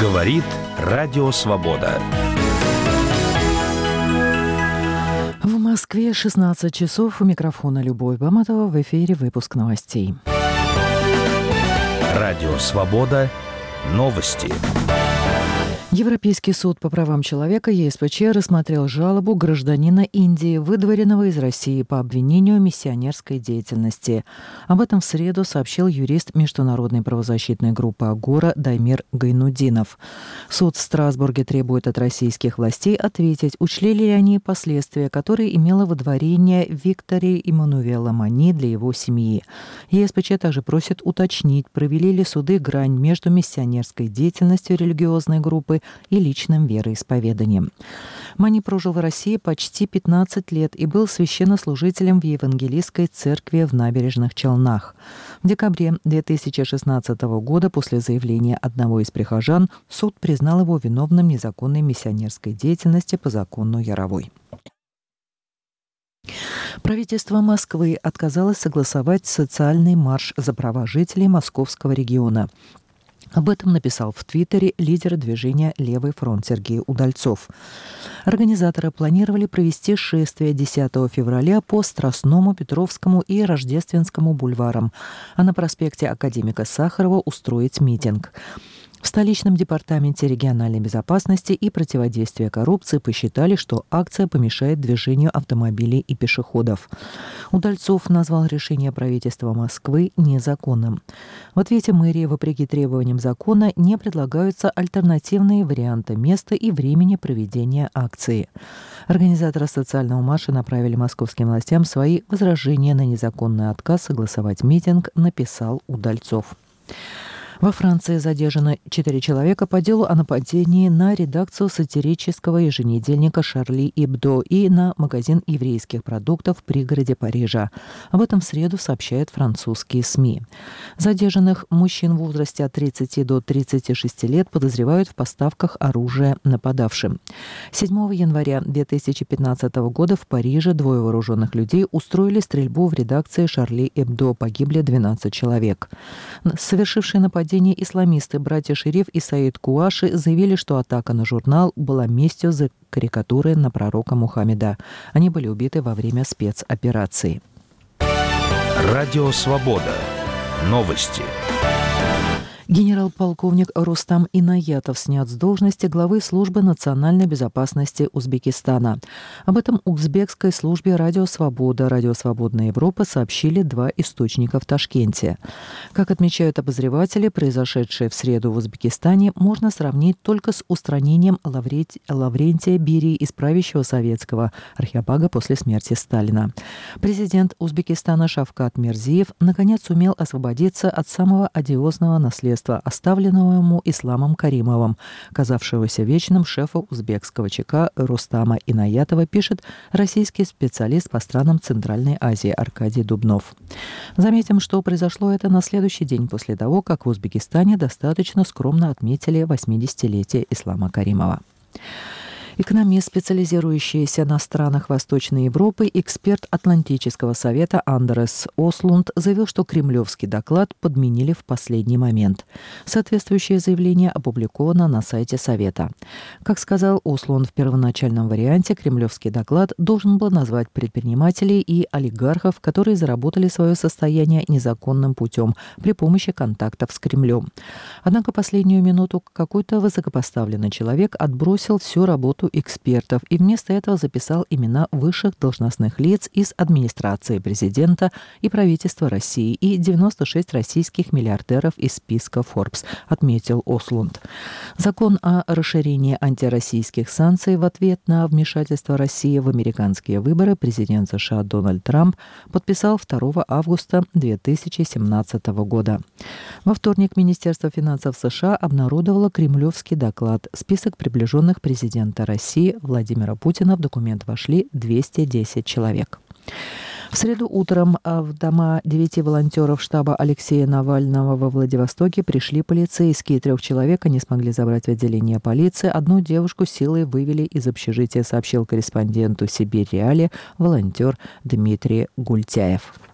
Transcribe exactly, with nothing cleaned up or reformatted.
Говорит Радио Свобода. В Москве шестнадцать часов. У микрофона Любовь Баматова. В эфире выпуск новостей. Радио Свобода. Новости. Европейский суд по правам человека Е С П Ч рассмотрел жалобу гражданина Индии, выдворенного из России по обвинению в миссионерской деятельности. Об этом в среду сообщил юрист международной правозащитной группы «Агора» Даймир Гайнудинов. Суд в Страсбурге требует от российских властей ответить, учли ли они последствия, которые имело выдворение Виктора Эммануэла Мани для его семьи. Е С П Ч также просит уточнить, провели ли суды грань между миссионерской деятельностью религиозной группы и личным вероисповеданием. Мани прожил в России почти пятнадцать лет и был священнослужителем в Евангелистской церкви в Набережных Челнах. В декабре две тысячи шестнадцатого года после заявления одного из прихожан суд признал его виновным в незаконной миссионерской деятельности по закону Яровой. Правительство Москвы отказалось согласовать социальный марш за права жителей Московского региона. Об этом написал в Твиттере лидер движения «Левый фронт» Сергей Удальцов. Организаторы планировали провести шествие десятого февраля по Страстному, Петровскому и Рождественскому бульварам, а на проспекте Академика Сахарова устроить митинг. В столичном департаменте региональной безопасности и противодействия коррупции посчитали, что акция помешает движению автомобилей и пешеходов. Удальцов назвал решение правительства Москвы незаконным. В ответе мэрии, вопреки требованиям закона, не предлагаются альтернативные варианты места и времени проведения акции. Организаторы социального марша направили московским властям свои возражения на незаконный отказ согласовать митинг, написал Удальцов. Во Франции задержано четыре человека по делу о нападении на редакцию сатирического еженедельника «Шарли Эбдо» и на магазин еврейских продуктов в пригороде Парижа. Об этом в среду сообщают французские СМИ. Задержанных мужчин в возрасте от тридцати до тридцати шести лет подозревают в поставках оружия нападавшим. седьмого января две тысячи пятнадцатого года в Париже двое вооруженных людей устроили стрельбу в редакции «Шарли Эбдо». Погибли двенадцать человек. Совершившие нападение исламисты, братья Шериф и Саид Куаши, заявили, что атака на журнал была местью за карикатуры на пророка Мухаммеда. Они были убиты во время спецоперации. Радио Свобода. Новости. Генерал-полковник Рустам Инаятов снят с должности главы службы национальной безопасности Узбекистана. Об этом узбекской службе «Радио Свобода», «Радио Свободная Европа» сообщили два источника в Ташкенте. Как отмечают обозреватели, произошедшее в среду в Узбекистане можно сравнить только с устранением Лаврент... Лаврентия Берии из правящего советского архипелага после смерти Сталина. Президент Узбекистана Шавкат Мирзиев наконец сумел освободиться от самого одиозного наследства, оставленного ему Исламом Каримовым, казавшегося вечным шефа узбекского ЧК Рустама Инаятова, пишет российский специалист по странам Центральной Азии Аркадий Дубнов. Заметим, что произошло это на следующий день после того, как в Узбекистане достаточно скромно отметили восьмидесятилетие Ислама Каримова. Экономист, специализирующийся на странах Восточной Европы, эксперт Атлантического совета Андерес Ослунд заявил, что кремлевский доклад подменили в последний момент. Соответствующее заявление опубликовано на сайте Совета. Как сказал Ослунд, в первоначальном варианте кремлевский доклад должен был назвать предпринимателей и олигархов, которые заработали свое состояние незаконным путем при помощи контактов с Кремлем. Однако последнюю минуту какой-то высокопоставленный человек отбросил всю работу экспертов и вместо этого записал имена высших должностных лиц из администрации президента и правительства России и девяносто шесть российских миллиардеров из списка Forbes, отметил Ослунд. Закон о расширении антироссийских санкций в ответ на вмешательство России в американские выборы президент США Дональд Трамп подписал второго августа две тысячи семнадцатого года. Во вторник Министерство финансов США обнародовало кремлевский доклад. Список приближенных президента России Владимира Путина в документ вошли двести десять человек. В среду утром в дома девяти волонтеров штаба Алексея Навального во Владивостоке пришли полицейские. Трех человек они смогли забрать в отделение полиции. Одну девушку силой вывели из общежития, сообщил корреспонденту «Сибирь Реали» волонтер Дмитрий Гультяев.